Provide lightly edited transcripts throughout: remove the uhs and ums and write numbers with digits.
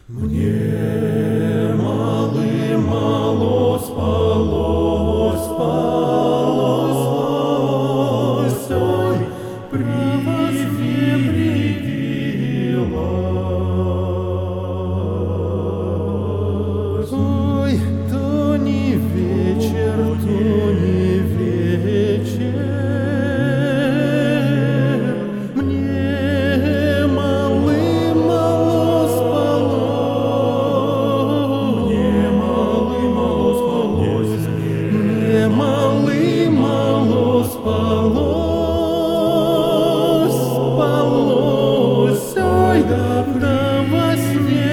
Мне мало спалось, ой, привиделось. Ой, то не вечер, то не вечер. Мне мало спалось. Мне мало спалось. Мне мало спалось. Ой, да во сне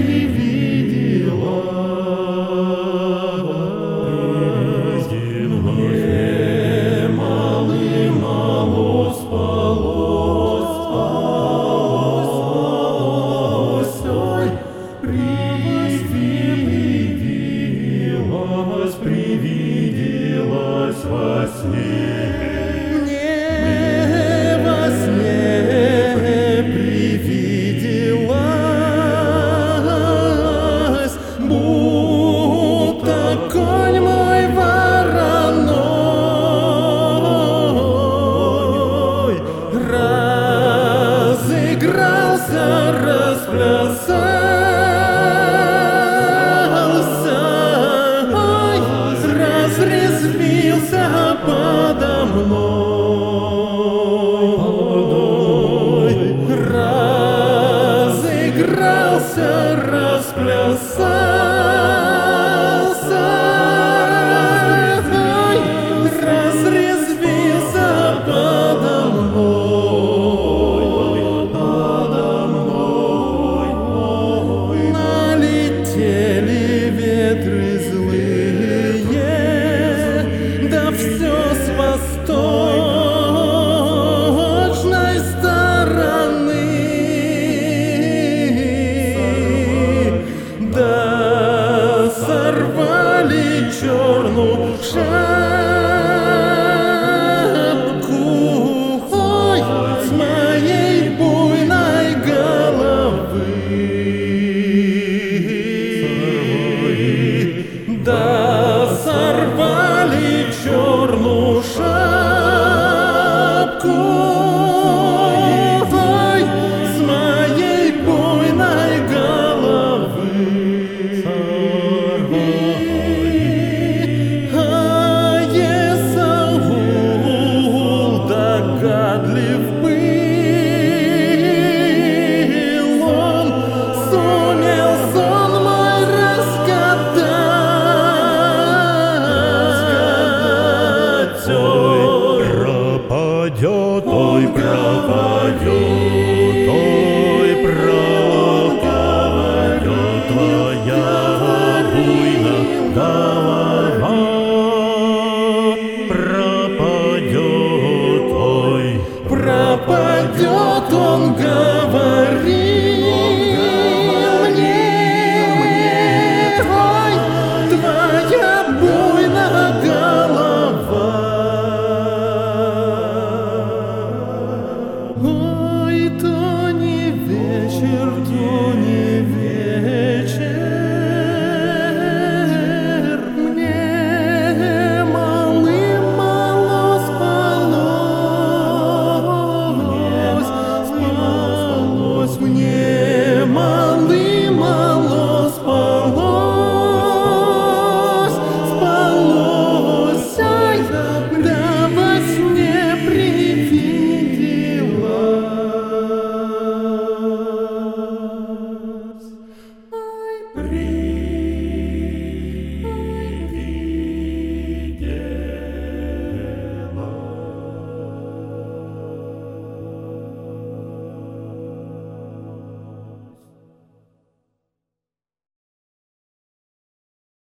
привиделось. Мне мало спалось. Ой, привиделось во сне. Мне во сне привиделось, будто конь мой вороной разыгрался, расплясался, ой, разрезвился подо мной, разыгрался, расплясался.